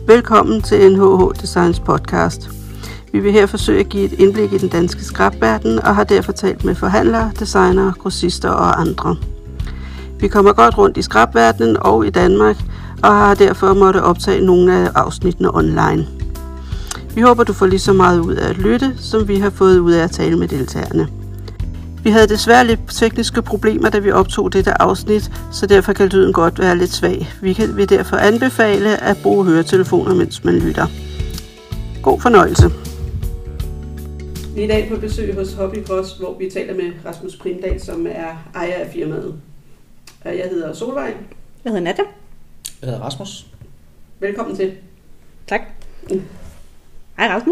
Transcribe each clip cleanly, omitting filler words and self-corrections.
Velkommen til NHH Designs podcast. Vi vil her forsøge at give et indblik i den danske skrapverden og har derfor talt med forhandlere, designere, grossister og andre. Vi kommer godt rundt i skrapverdenen og i Danmark og har derfor måttet optage nogle af afsnittene online. Vi håber, du får lige så meget ud af at lytte, som vi har fået ud af at tale med deltagerne. Vi havde desværre lidt tekniske problemer, da vi optog dette afsnit, så derfor kan lyden godt være lidt svag. Vi vil derfor anbefale at bruge høretelefoner, mens man lytter. God fornøjelse. Vi er i dag på besøg hos Hobbycross, hvor vi taler med Rasmus Primdahl, som er ejer af firmaet. Jeg hedder Solvej. Jeg hedder Nadia. Jeg hedder Rasmus. Velkommen til. Tak. Hej Rasmus.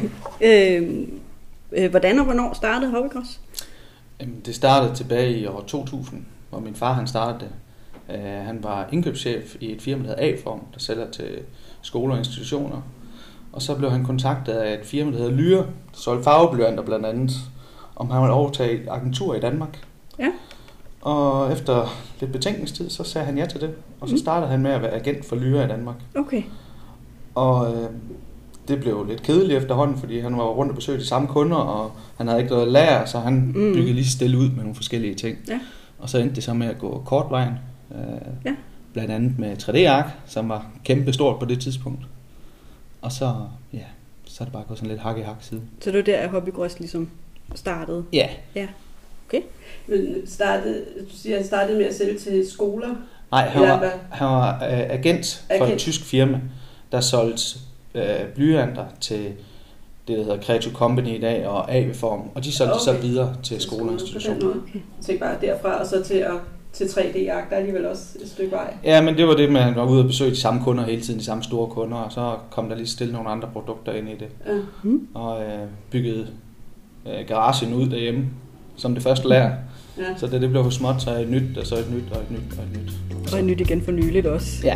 Hej. Hvordan og hvornår startede Hobbycross? Det startede tilbage i år 2000, hvor min far han startede. Han var indkøbschef i et firma, der hedder A-Form, der sælger til skoler og institutioner. Og så blev han kontaktet af et firma, der hedder Lyre, der solgte farveblyanter blandt andet, om han ville overtage et agentur i Danmark. Ja. Og efter lidt betænkningstid, så sagde han ja til det. Og så startede han med at være agent for Lyre i Danmark. Okay. Og det blev lidt kedeligt efterhånden, fordi han var rundt og besøgte de samme kunder, og han havde ikke noget at lære, så han byggede lige stille ud med nogle forskellige ting. Ja. Og så endte det så med at gå kortvejen, Ja. blandt andet med 3D-ark, som var kæmpe stort på det tidspunkt. Og så er det bare gået sådan lidt hak i hak siden. Så det var der, at Hobbycross ligesom startede? Ja. Ja. Okay. Men du siger, han startede med at sælge til skoler? Nej, han var agent for et tysk firma, der solgte blyanter til det, der hedder Creative Company i dag, og A-Form, og de solgte så videre til skoler og institutioner. Jeg tænker bare derfra, og så til 3D-ark, der er alligevel også et stykke vej. Ja, men det var det med, at han var ude og besøge de samme kunder hele tiden, de samme store kunder, og så kom der lige stille nogle andre produkter ind i det. Ja. Og byggede garagen ud derhjemme, som det første lærer. Ja. Så det blev for småt, så et nyt, og så et nyt, og et nyt, og et nyt. Og et nyt igen for nyligt også. Ja.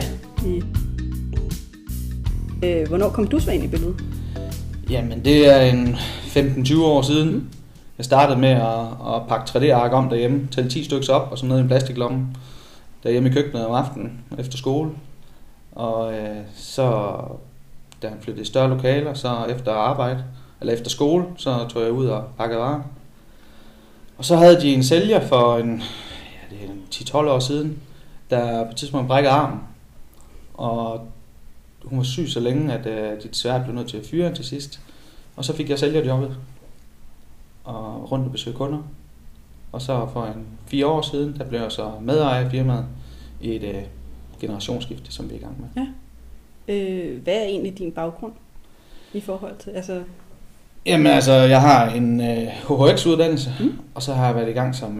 Hvornår kom du så ind i billedet? Jamen, det er en 15-20 år siden. Jeg startede med at pakke 3D-ark om derhjemme, tælle 10 stykker op og så ned i en plastiklomme derhjemme i køkkenet om aftenen efter skole. Og så, da han flyttede i større lokaler, så efter arbejde, eller efter skole, så tog jeg ud og pakkede varer. Og så havde de en sælger for det er 10-12 år siden, der på et tidspunkt brækkede armen. Og hun var syg så længe, at de desværre blev nødt til at fyre til sidst. Og så fik jeg sælgerjobbet og rundt og besøge kunder. Og så for 4 år siden, der blev jeg så medejer af firmaet i et generationsskifte, som vi er i gang med. Ja. Hvad er egentlig din baggrund i forhold til? Jamen altså, jeg har en HHX-uddannelse, og så har jeg været i gang som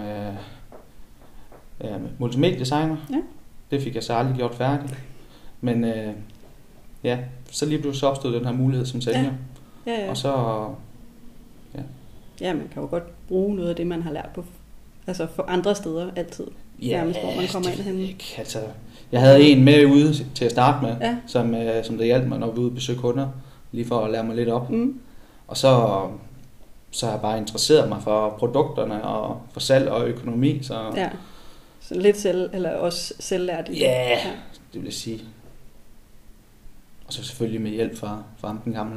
multimediedesigner. Ja. Det fik jeg så aldrig gjort færdigt. Men så lige pludselig opstod den her mulighed som sælger. Ja. Og så Ja, man kan jo godt bruge noget af det, man har lært på, for andre steder altid. Nærmest, hvor man kommer ind og henne. Altså, jeg havde en med ude til at starte med, som der hjalp mig, når vi var ude og besøge kunder, lige for at lære mig lidt op. Og så har jeg bare interesseret mig for produkterne og for salg og økonomi. Så lidt også selvlært. Ja, det vil jeg sige. Og så selvfølgelig med hjælp fra ham den gamle.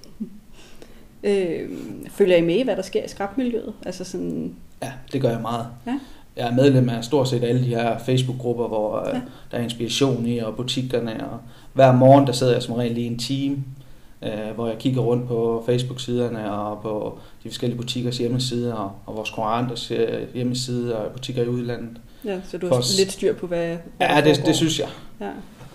Følger I med i, hvad der sker i skrapmiljøet? Ja, det gør jeg meget. Ja. Jeg er medlem af stort set alle de her Facebook-grupper, hvor der er inspiration i, og butikkerne. Og hver morgen der sidder jeg som regel i en time, hvor jeg kigger rundt på Facebook-siderne og på de forskellige butikkers hjemmesider og vores konkurrenters hjemmesider og butikker i udlandet. Ja, så du har lidt styr på, hvad ja, det synes jeg. Ja.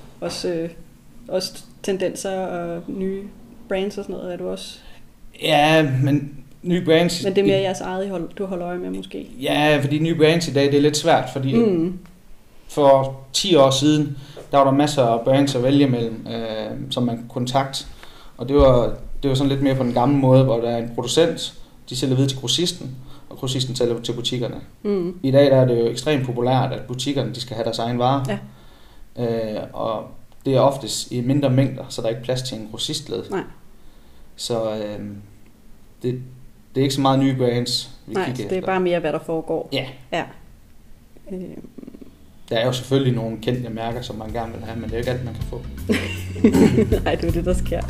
Også tendenser og nye brands og sådan noget, er du også? Ja, men nye brands... Men det er mere jeres eget, du holder øje med måske? Ja, fordi nye brands i dag, det er lidt svært, fordi for 10 år siden, der var der masser af brands at vælge mellem, som man kunne kontakte. Og det var sådan lidt mere på den gamle måde, hvor der er en producent, de sælger videre til grossisten, og grossisten sælger til butikkerne. I dag der er det jo ekstremt populært, at butikkerne de skal have deres egen varer. Ja. Og det er oftest i mindre mængder, så der er ikke plads til en grossistled. Nej. Så det er ikke så meget nye brands, vi kigger efter. Det er bare mere, hvad der foregår. Ja. Ja. Der er jo selvfølgelig nogle kendte mærker, som man gerne vil have, men det er jo ikke alt, man kan få. Nej, det er det, der sker.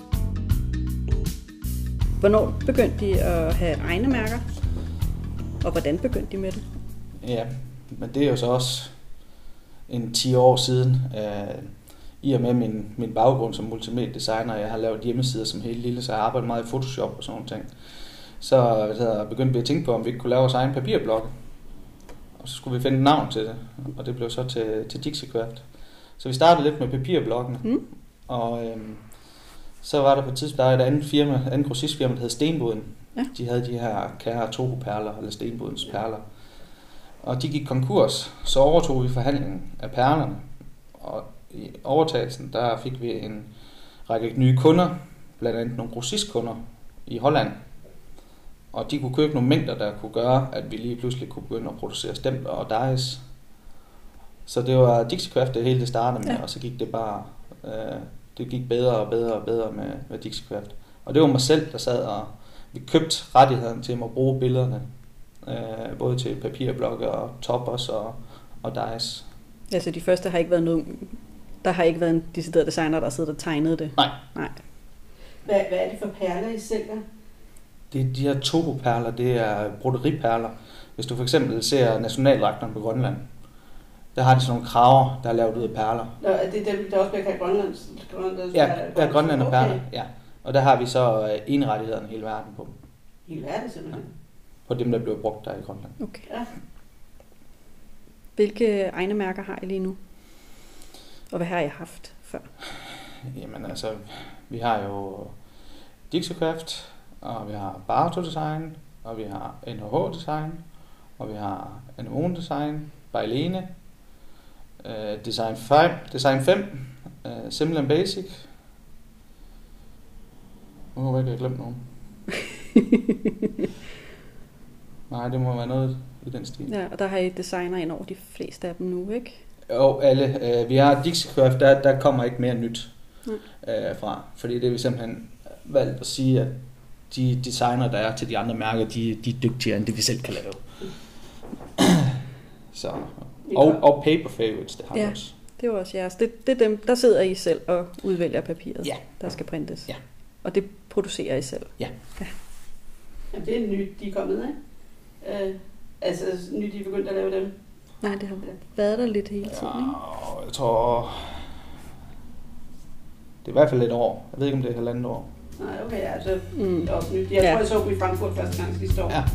Hvornår begyndte de at have egne mærker? Og hvordan begyndte de med det? Ja, men det er jo så også en 10 år siden. I og med min baggrund som multimediedesigner, jeg har lavet hjemmesider som helt lille, så jeg har arbejdet meget i Photoshop og sådan nogle ting. Så begyndte vi at tænke på, om vi ikke kunne lave vores egen papirblog. Og så skulle vi finde et navn til det, og det blev så til DixiCraft. Så vi startede lidt med papirbloggene, og så var der på et tidspunkt et andet grossistfirma, der hed Stenboden. Ja. De havde de her Kære Toho-perler, eller Stenbodens perler. Og de gik konkurs, så overtog vi forhandlingen af perlerne. Og i overtagelsen, der fik vi en række nye kunder, blandt andet nogle grossistkunder i Holland. Og de kunne købe nogle mængder, der kunne gøre, at vi lige pludselig kunne begynde at producere stempler og dies. Så det var DixiCraft, det hele det startede med, og så gik det bare, det gik bedre og bedre og bedre med DixiCraft. Og det var mig selv, der sad og vi købte rettigheden til at bruge billederne, både til papirblokke og toppers og dies. Ja, så de første har ikke været nogen, der har ikke været en decideret designer, der sidder og tegnede det? Nej. Hvad er det for perler, I sælger? De her Toho-perler, det er broderiperler. Hvis du for eksempel ser nationaldragterne på Grønland, der har de sådan nogle kraver, der er lavet ud af perler. Nå, er det dem, der også bliver kaldt Grønland? Ja, der er Grønland og perler, ja. Og der har vi så enerettighederne hele verden på. Hele verden simpelthen? Ja. På dem, der bliver brugt der i Grønland. Okay. Ja. Hvilke egne mærker har I lige nu? Og hvad har I haft før? Jamen altså, vi har jo DixiCraft, og vi har Barto Design, og vi har NHH Design, og vi har Anemone Design, Bejlene, Design 5, Simple and Basic. Jeg håber ikke, jeg har glemt nogen. Nej, det må være noget i den stil. Ja, og der har I designer ind over de fleste af dem nu, ikke? Jo, alle. Vi har DixiCraft, der kommer ikke mere nyt fra. Fordi det er vi simpelthen valgt at sige, at de designer, der er til de andre mærker, de er dygtigere, end det vi selv kan lave. Så. Og paper favorites, det har vi også. Det er også jeres. Det er dem, der sidder I selv og udvælger papiret, der skal printes. Ja. Og det producerer I selv? Ja. Jamen, det er nyt, de er kommet, ikke? Altså nyt, de er begyndt at lave dem? Nej, det har været der lidt hele tiden, ikke? Jeg tror, det er i hvert fald et år. Jeg ved ikke, om det er 1,5 år. Nej, okay, altså det er også nyt. Jeg tror, jeg så dem i Frankfurt første gang sidste år. Ja.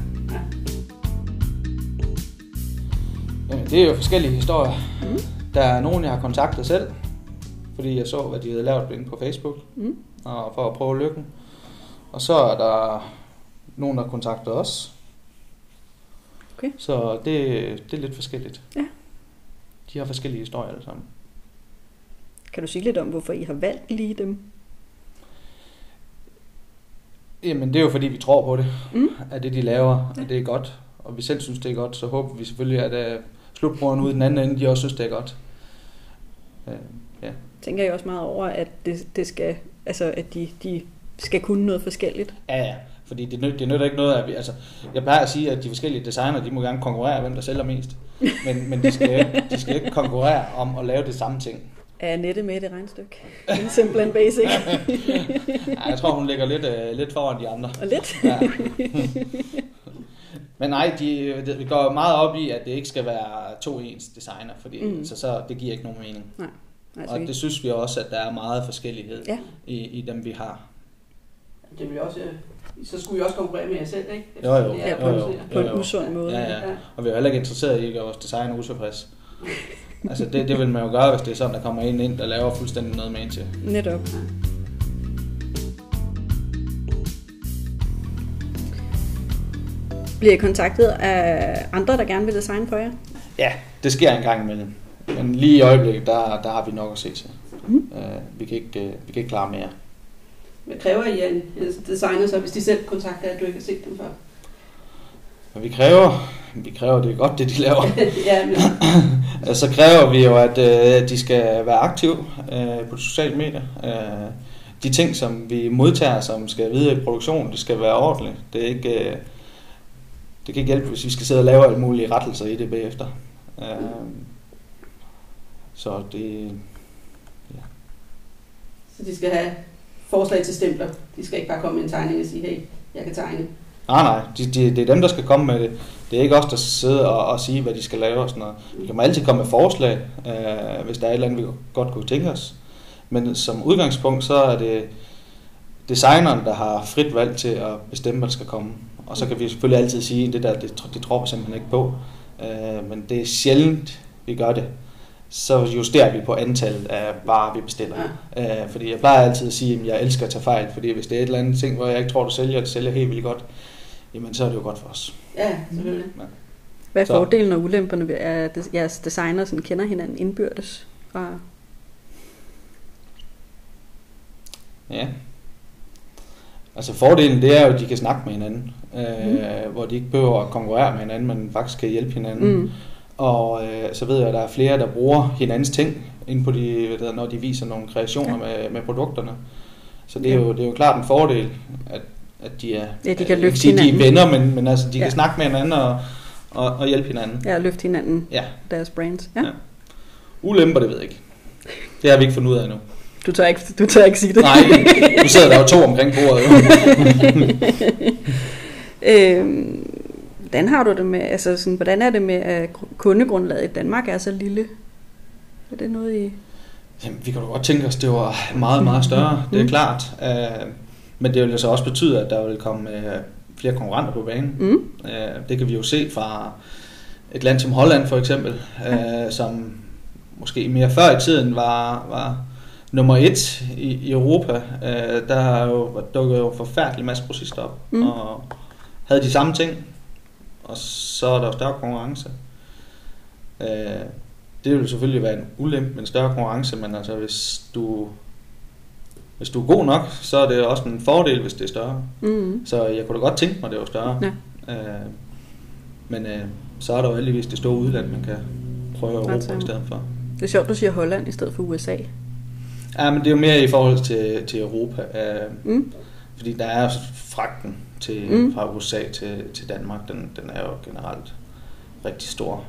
Jamen, det er jo forskellige historier. Der er nogen, jeg har kontaktet selv, fordi jeg så, hvad de havde lavet inde på Facebook, og for at prøve lykken. Og så er der nogen, der kontakter os. Okay. Så det er lidt forskelligt. Ja. De har forskellige historier alle sammen. Kan du sige lidt om, hvorfor I har valgt lige dem? Jamen, det er jo fordi, vi tror på det. At det, de laver, at det er godt. Og vi selv synes, det er godt, så håber vi selvfølgelig, at slutbrugeren ude i den anden ende, de også synes, det er godt. Tænker jeg også meget over, at det skal, altså at de skal kunne noget forskelligt. Ja. Fordi det nytter ikke noget, at vi, altså, jeg plejer at sige, at de forskellige designer, de må gerne konkurrere, hvem der sælger mest. Men de skal ikke konkurrere om at lave det samme ting. Er Annette med i det regnestykke? En Simple and Basic. Ja, jeg tror, hun ligger lidt foran de andre. Og lidt? Ja. Men nej, vi går meget op i, at det ikke skal være 2 ens designer, fordi så det giver ikke nogen mening. Nej. Og det synes vi også, at der er meget forskellighed i dem, vi har. Det vil også, så skulle vi også konkurrere med jer selv, ikke? Jo. På en usund måde. Ja. Og vi er heller ikke interesseret i at gøre vores designer utilfreds. Altså det vil man jo gøre, hvis det er sådan, der kommer en ind, der laver fuldstændig noget med en til. Netop. Ja. Bliver I kontaktet af andre, der gerne vil designe for jer? Ja, det sker en gang imellem. Men lige i øjeblikket, der har vi nok at se til. Vi kan ikke klare mere. Hvad kræver I en designer så, hvis de selv kontakter, at du ikke har set dem før? Og vi kræver det er godt, det de laver. Ja, men... Så kræver vi jo, at de skal være aktive på de sociale medier. De ting, som vi modtager, som skal videre i produktion, det skal være ordentligt. Det kan ikke hjælpe, hvis vi skal sidde og lave alle mulige rettelser i det bagefter. Så det... Ja. Så de skal have forslag til stempler? De skal ikke bare komme med en tegning og sige, hey, jeg kan tegne? Nej, det er dem, der skal komme med det. Det er ikke os, der sidder og sige, hvad de skal lave og sådan noget. Vi kan altid komme med forslag, hvis der er et eller andet, vi godt kunne tænke os. Men som udgangspunkt, så er det designeren, der har frit valg til at bestemme, hvad der skal komme. Og så kan vi selvfølgelig altid sige, at det tror vi simpelthen ikke på. Men det er sjældent, vi gør det. Så justerer vi på antallet af varer, vi bestiller. Ja. Fordi jeg plejer altid at sige, at jeg elsker at tage fejl. Fordi hvis det er et eller andet ting, hvor jeg ikke tror, du sælger, det sælger helt vildt godt, jamen så er det jo godt for os. Ja, selvfølgelig. Ja. Hvad er fordelen og ulemperne ved, at jeres designer sådan kender hinanden indbyrdes? Ja. Altså fordelen, det er jo, at de kan snakke med hinanden. Hvor de ikke behøver at konkurrere med hinanden, men faktisk kan hjælpe hinanden. Og så ved jeg, at der er flere, der bruger hinandens ting inde på når de viser nogle kreationer med produkterne. Så det er jo klart en fordel, at de er, de kan løfte hinanden. De er venner, men altså, de kan snakke med hinanden og hjælpe hinanden. Ja, løfte hinanden, deres brands. Ja. Ulemper, det ved jeg ikke. Det har vi ikke fundet ud af endnu. Du tør ikke sige det. Nej, nu sidder der jo 2 omkring bordet. Hvordan har du det med, altså sådan, hvordan er det med, at kundegrundlaget i Danmark er så lille? Er det noget i... Jamen, vi kan jo godt tænke os, det var meget, meget større, det er klart. Men det vil jo så også betyde, at der vil komme flere konkurrenter på banen. Det kan vi jo se fra et land som Holland for eksempel, som måske mere før i tiden var nummer 1 i Europa. Der har jo dukket en forfærdelig masse grossister op, og havde de samme ting, og så er der større konkurrence. Det vil selvfølgelig være en ulempe med en større konkurrence, men altså hvis du er god nok, så er det også en fordel, hvis det er større. Så jeg kunne da godt tænke mig, at det var større. Ja. Men så er der jo heldigvis det store udland, man kan prøve at Europa i stedet for. Det er sjovt, du siger Holland i stedet for USA. Ja, men det er jo mere i forhold til Europa. Fordi der er fragten fra USA til Danmark, den er jo generelt rigtig stor.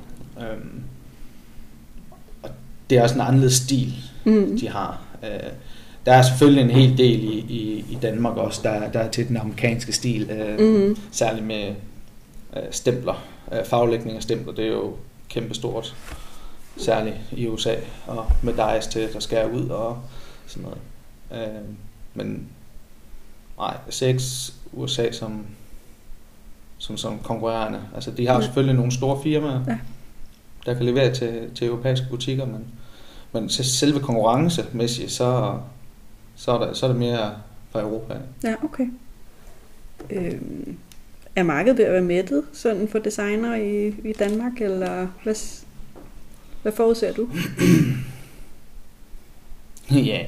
Og det er også en anderledes stil, de har. Der er selvfølgelig en hel del i Danmark også, der er til den amerikanske stil, særligt med stempler, faglægning af stempler, det er jo kæmpestort, særligt i USA, og med dice til, der skærer ud og sådan noget. Men nej, jeg ser ikke USA som konkurrerende. Altså, de har selvfølgelig nogle store firmaer, der kan levere til europæiske butikker, men selve konkurrencemæssigt, så er det mere fra Europa. Ja, okay. Er markedet ved at være mættet sådan for designer i Danmark, eller hvad forudser du? Ja.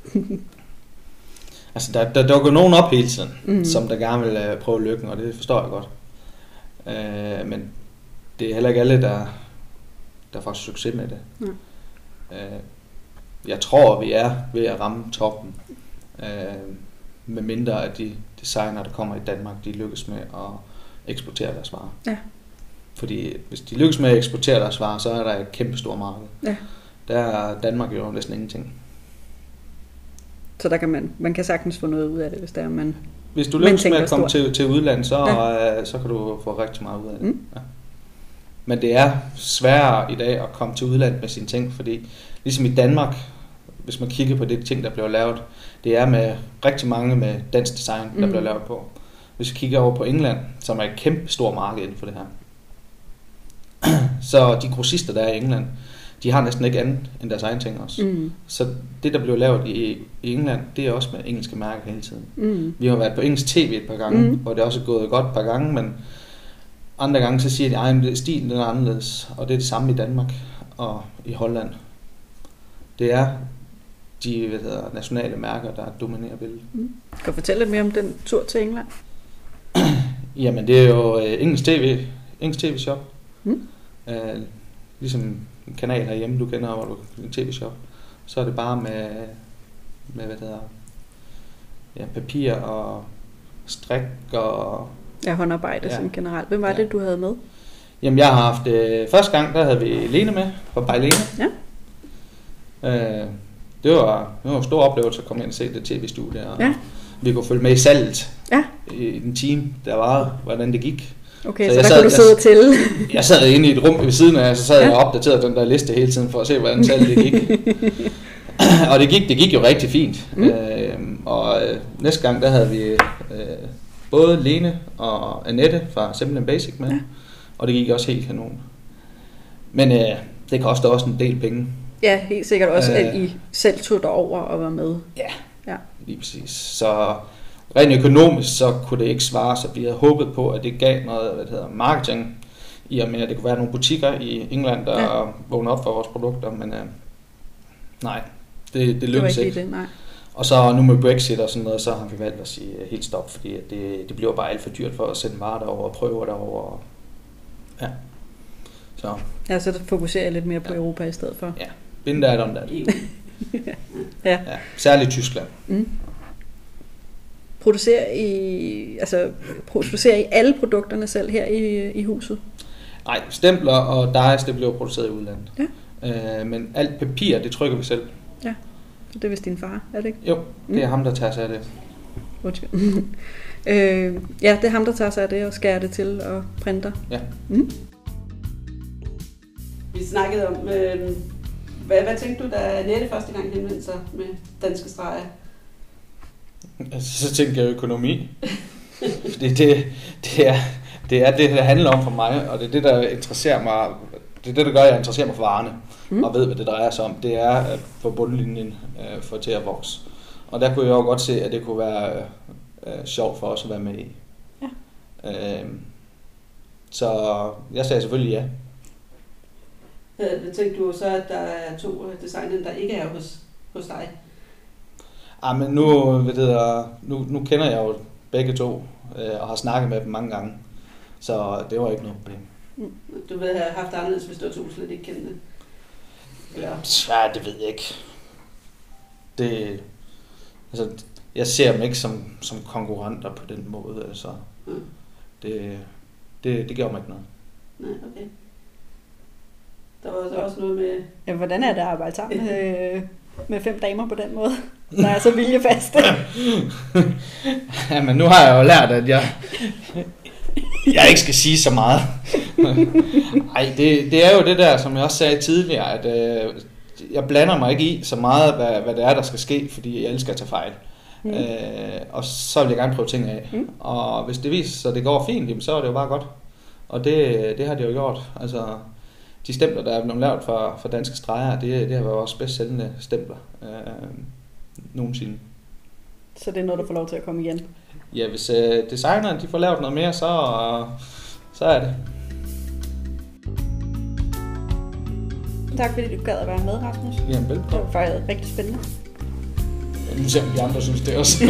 Altså, der dukker nogen op hele tiden, som der gerne vil prøve lykken, og det forstår jeg godt. Men det er heller ikke alle, der får succes med det. Jeg tror, vi er ved at ramme toppen, med mindre at de designer, der kommer i Danmark, de lykkes med at eksportere deres varer. Ja. Fordi hvis de lykkes med at eksportere deres varer, så er der et kæmpe stort marked. Ja. Der er Danmark jo næsten ingenting. Så der kan man kan sagtens få noget ud af det, hvis der man. Hvis du lykkes med at komme til udlandet, så kan du få rigtig meget ud af det. Ja. Men det er sværere i dag at komme til udlandet med sine ting, fordi ligesom i Danmark, hvis man kigger på det ting, der bliver lavet, det er med rigtig mange med dansk design, der bliver lavet på. Hvis vi kigger over på England, som er et kæmpe stort marked inden for det her, så de grossister, der er i England, de har næsten ikke andet end deres egen ting også. Så det, der bliver lavet i England, det er også med engelske mærker hele tiden. Vi har været på engelsk tv et par gange, hvor det også er gået godt et par gange, men andre gange så siger de, at stilen er anderledes, og det er det samme i Danmark og i Holland. Det er de nationale mærker, der dominerer billedet. Kan du fortælle lidt mere om den tur til England? Jamen, det er jo engelsk tv-shop. Ligesom en kanal herhjemme, du kender, hvor du en tv-shop. Så er det bare med papir og strik og... Ja, håndarbejde sådan generelt. Hvem var det, du havde med? Jamen, jeg har haft... første gang, der havde vi Lene med fra By Lene. Det var en stor oplevelse at komme ind og se det tv-studie, og vi kunne følge med i salget i en time, der var, hvordan det gik. Okay, så der kunne du sidde til. Jeg sad inde i et rum ved siden af, så sad jeg og opdaterede den der liste hele tiden for at se, hvordan salget det gik. Og det gik jo rigtig fint. Næste gang, der havde vi både Lene og Annette fra Simple & Basic med, og det gik også helt kanon. Men det kostede også en del penge. Ja, helt sikkert også, at I selv tog derover og var med. Ja, lige præcis. Så rent økonomisk, så kunne det ikke svare, så vi havde håbet på, at det gav noget, marketing, i og med, at det kunne være nogle butikker i England, der vågnede op for vores produkter, men nej, det lykkedes ikke. Det, nej. Og så nu med Brexit og sådan noget, så har vi valgt at sige helt stop, fordi det bliver bare alt for dyrt for at sende varer derover og prøve derover. Ja. Så fokuserer jeg lidt mere på Europa i stedet for. Ja, been there, done that. Ja. Særligt Tyskland. Producerer I alle produkterne selv her i huset? Nej, stempler og dice, det bliver produceret i udlandet. Ja. Men alt papir, det trykker vi selv. Ja, det er vist din far, er det ikke? Jo, det er ham, der tager sig af det. Ja, det er ham, der tager sig af det og skærer det til og printer. Ja. Vi snakkede om, hvad tænkte du, da Nette første gang henvendte sig med Danske Streger? Så tænkte jeg økonomi. Fordi det er det, der handler om for mig, og det er det, der interesserer mig. Det er det, der gør, at jeg interesserer mig for varerne, og ved, hvad det drejer sig om. Det er at få bundlinjen for til at vokse. Og der kunne jeg jo godt se, at det kunne være sjovt for os at være med i. Ja. Så jeg sagde selvfølgelig ja. Tænkte du så, at der er 2 designer, der ikke er hos dig? Men nu kender jeg jo begge 2, og har snakket med dem mange gange. Så det var ikke noget problem. Du ville have haft anderledes, hvis du slet ikke kendte det? Eller? Ja, det ved jeg ikke. Jeg ser dem ikke som konkurrenter på den måde. Altså. Det gjorde mig ikke noget. Nej, okay. Der var så også noget med... Ja, hvordan er det at arbejde sammen med 5 damer på den måde, der er så viljefaste? Jamen, nu har jeg jo lært, at jeg ikke skal sige så meget. Ej, det er jo det der, som jeg også sagde tidligere, at jeg blander mig ikke i så meget, hvad det er, der skal ske, fordi jeg elsker at tage fejl. Og så vil jeg gerne prøve ting af. Og hvis det viser sig, at det går fint, så er det jo bare godt. Og det har det jo gjort. Altså, de stempler, der er blevet lavet for Danske Streger, det har været vores bedst sælgende stempler nogensinde. Så det er noget, der får lov til at komme igen? Ja, hvis designerne de får lavet noget mere, så er det. Tak fordi du gad at være med, Rasmus. Jamen, velkommen. Det var faktisk rigtig spændende. Nu ser vi andre synes det også.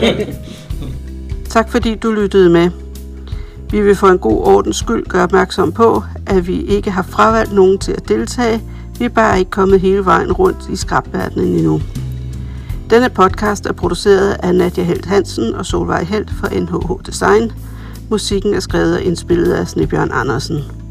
Tak fordi du lyttede med. Vi vil for en god ordens skyld gøre opmærksom på, at vi ikke har fravalgt nogen til at deltage. Vi er bare ikke kommet hele vejen rundt i skrabverdenen endnu. Denne podcast er produceret af Nadia Helt Hansen og Solvej Helt fra NHH Design. Musikken er skrevet og indspillet af Snebjørn Andersen.